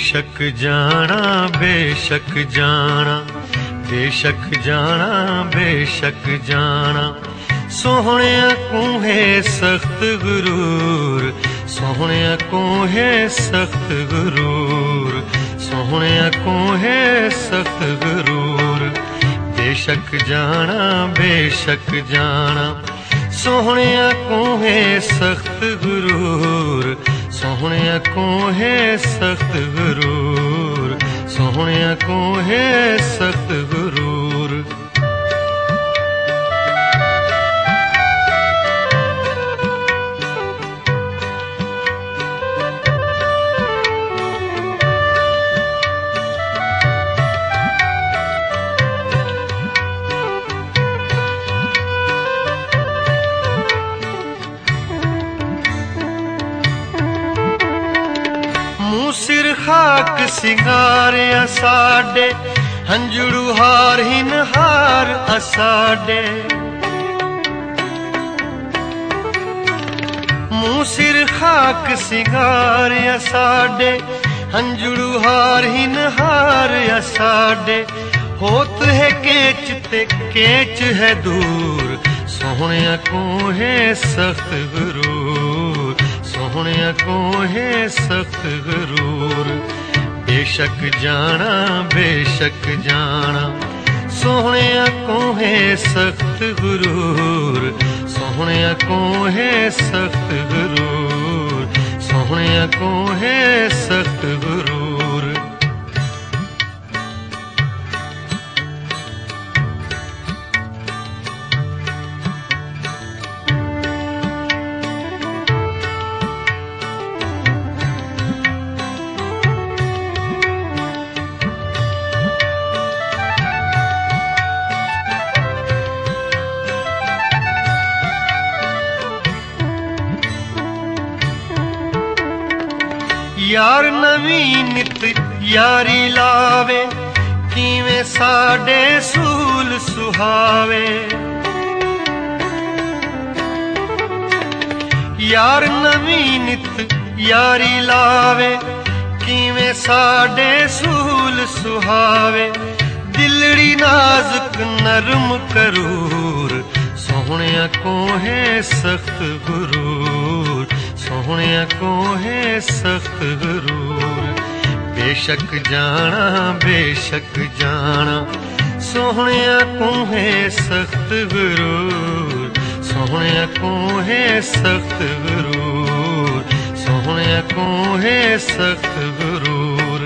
बेशक जाना बेशक जाना, बेशक जाना बेशक जाना, सोहणिया को है सख्त गुरूर, सोहणिया को है सख्त गुरूर, सोहणिया को है सख्त गुरूर। बेशक जाना बेशक जाना, सोहणिया को है सख्त गुरूर, सोहणिया को है सख्त गुरूर, सोहणिया को है सख्त गुरूर। सिर खाक सिंगारिया साडे, हंजड़ू हार हिन हार असाडे। मुँह सिर खाक सिंगारिया साडे, हंजड़ू हार हिन हार असाडे। होत है केच ते केच है दूर, सोहणिया को है सख्त गुरूर, सोहणिया को है सख्त गुरूर। बेशक जाना बेशक जाना, सोहणिया को है सख्त गुरूर, सोहणिया को है सख्त गुरूर, सोहणिया को है सख्त गुरूर। यार नवी नित यारी लावे, किवें साडे सूल सुहावे। यार नवी नित यारी लावे, किवें साडे सूल सुहावे। दिलड़ी नाजुक नरम करूर, सोहणिया को है सख्त गुरूर, सोहणिया को है सख्त गुरूर। बेशक जाना बेशक जाना, सोहणिया को है सख्त गुरूर, सोहणिया को है सख्त गुरूर, सोहणिया को है सख्त गुरूर।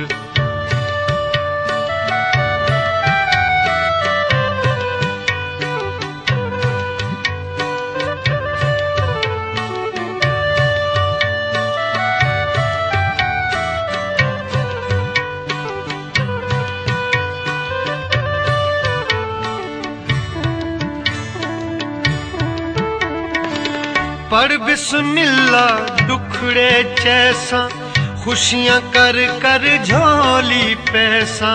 पढ़ बिस्मिल्ला दुखड़े चैसा, खुशियां कर कर झोली पैसा।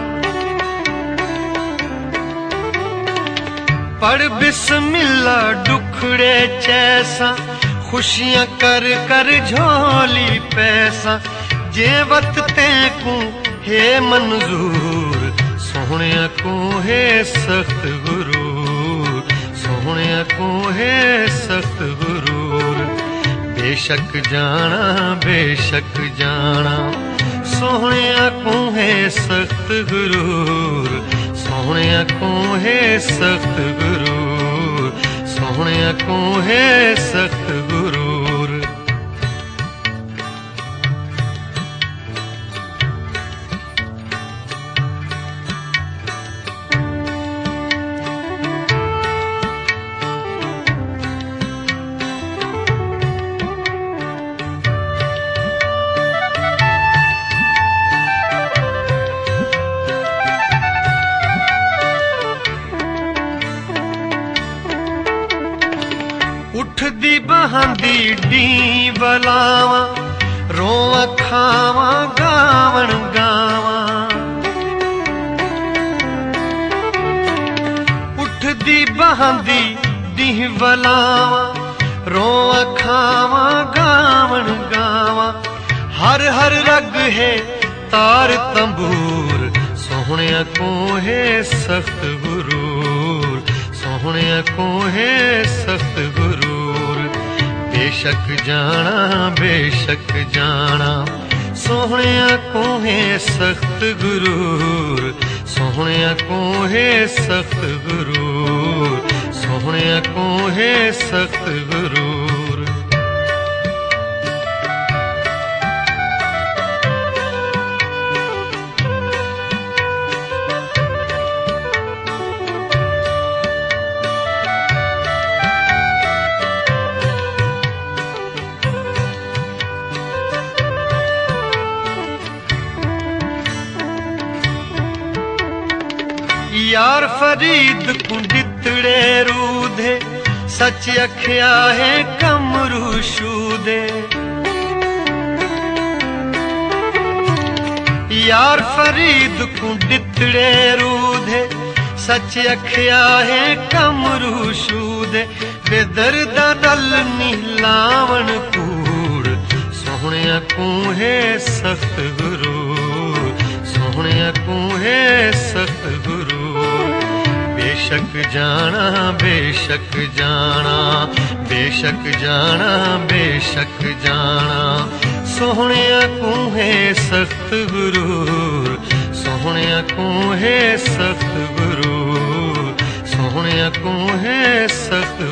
पढ़ बिस्मिल्ला दुखड़े चैसा, खुशियां कर कर झोली पैसा। जे वत तैकू है मंजूर, सोहणिया को है सख्त गुरूर, सोहणिया को है सख्त गुरूर। बेशक जाना बेशक जाना, सोहणिया को है सख्त गुरूर, सोहणिया को है सख्त गुरूर, सोहणिया को है सख्त गुरूर। उठदी बहांदी डी बलावा, रोवा खावा गावण गावा। उठदी बहांदी डी बलावा, रोवा खावा गावण गावा। हर हर रग है तार तंबूर सोहणिया को है सख्त गुरूर सोहणिया को है सख्त गुरूर बेशक जाना सोहणिया को है सख्त गुरूर सोहणिया को है सख्त गुरूर सोहणिया को है सख्त गुरूर यार फरीद कुंडितड़े रूधे सच अखिया है कमरू शूदे यार फरीद कुंडितड़े रूधे सच अखिया है कमरू शूदे बेदर्दा नल नीलावण कूड़ सोहणिया को है सख्त गुरूर सोहणिया को है सख्त गुरूर बेशक जाना बेशक जाना बेशक जाना बेशक जाना सोहणिया को है सख्त गुरूर सोहणिया को है सख्त गुरूर सोहणिया को है सख्त